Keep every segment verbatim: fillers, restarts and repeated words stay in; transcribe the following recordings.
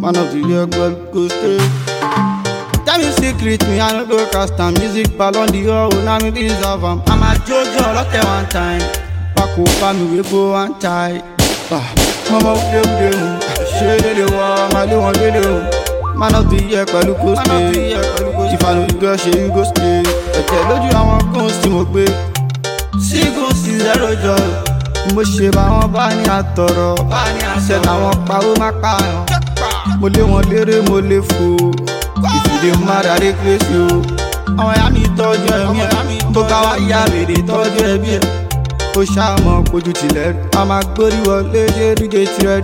Man of the year, girl, go stay. Tell me secret, me I no go cast am. Music ball on the wall, now me deserve am. I'm a Jojo, lock it one time. Pack up me we go and tie. Ah, mama ude ude o, shede de wa, my do one de o. Man of the year, girl, go stay. If I no go, she go stay. Ẹ̀jẹ̀ lójú àwọn kan sí mo gbé. Sígun sí zero joy. Mo ṣe bá wọn bá ní àtọ̀rọ̀. Ṣé làwọn pawó má pààyàn. Mo lé wọn léré, mo lè fò. Ìfìdí mara dé kérésì o. Àwọn ìyá mi tọ́jú ẹ̀mí ẹ̀. Tó ká wá yá lèdè tọ́jú ẹbí ẹ̀. Ó ṣàmọ̀ kojú tilẹ̀. A máa gbórí wọlé ṣé díje tirẹ̀.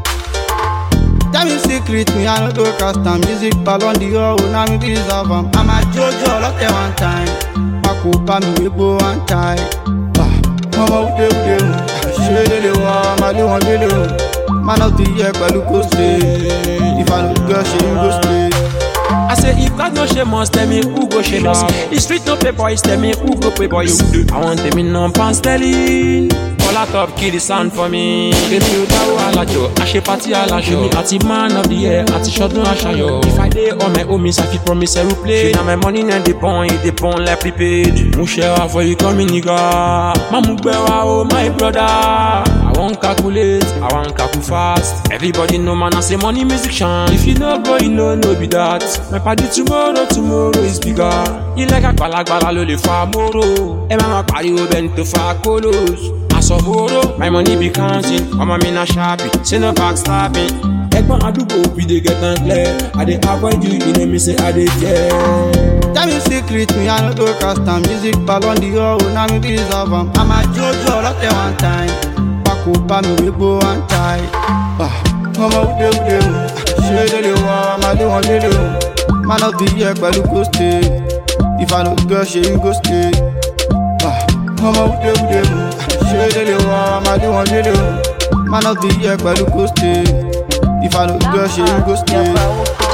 Tell me secret, me I no go cast am. Music ball on the wall, now me deserve am. I'm a Jojo, lock it one time. Pack up me we go and tie. Ah, mama ude ude o, shede de wa, my do one de o. Man of the year, girl, go stay. If I no go, she go stay. I say if God no shame us, tell me who go shame us. The street no pay boys, tell me who go pay boy you. I want them in on pan sterling. All out up, kill the sound for me. Give me dawo alajo, ashe party alajo. Me ati man of the year, ati shodun ashayo. If I dey on my homies, I fit promise I will play. Now my money and the bond, they bond like prepaid. Mo share for you coming nigga. Mamu gbewa oh my brother. I won't calculate, I won't calculate fast. Everybody know man I say money musician. If you know boy, you know no be that. My party tomorrow, tomorrow is bigger. You like a gbalagbala lo le fa moro. E mama pariwo bento fa kolos. Asoboro, my money be counting. Mama me na sharpie, say no backstabbing. Egbon adugo we dey get and clear. I dey avoid you, you know me say I dey care. Tell me secret, me I no go cast am. Music ball on the wall, now me deserve am. I'm a Jojo, lock it one time. Pack up me we go and tie. Ah, mama ude ude o, shede de wa, my do one de o. Man of the year, girl, go stay. If I no go, she go stay. Ah, mama ude ude o, shede de wa, my do one de o. Man of the year, girl, go stay. If I no go, she go stay.